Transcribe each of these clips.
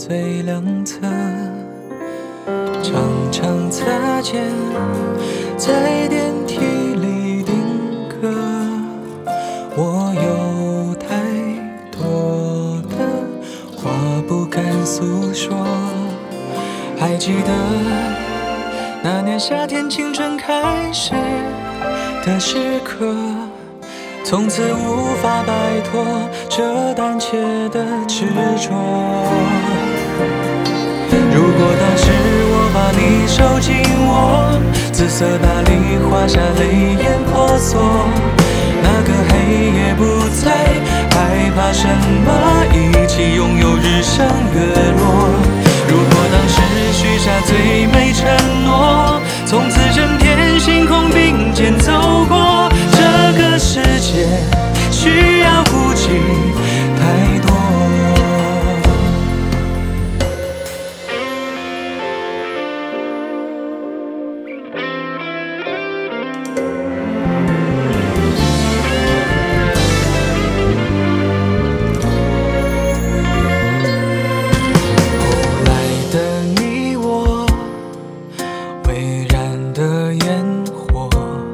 最两侧，常常擦肩，在电梯里定格。我有太多的话不敢诉说，还记得那年夏天青春开始的时刻，从此无法摆脱这胆怯的执着。如果当时我把你收进我紫色大礼，画下泪眼婆娑，那个黑夜不再害怕什么，一起拥有日升月落。如果当时许下最美承诺，从此整片星空并肩走过，这个世界需要顾忌太多。后来的你我，微燃的烟火，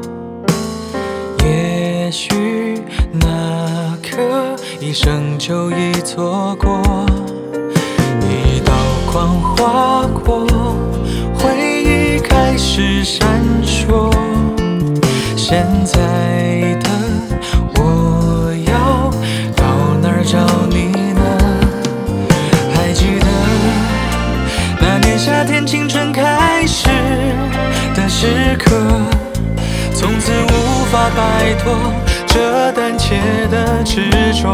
也许那刻一生就已错过，一道光划过，回忆开始闪烁。现在的我要到哪儿找你呢？还记得那年夏天青春开始的时刻，从此无法摆脱这胆怯的执着。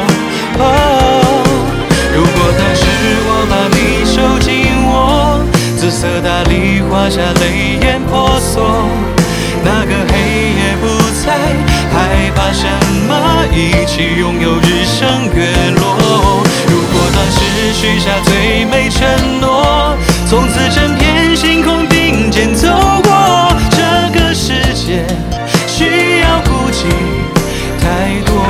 如果当时我把你收进我紫色大礼，画下泪眼婆娑，那个黑夜不再害怕什么，一起拥有日升月落。如果当时许下最美承诺，从此整片星空并肩走过，这个世界需要顾忌太多。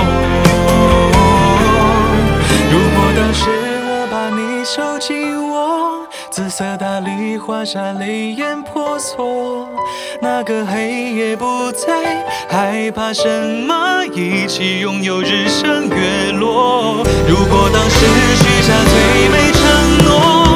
如果当时我把你收进我紫色大礼，画下泪眼婆娑，那个黑夜不再害怕什么，一起拥有日升月落。如果当时许下最美承诺，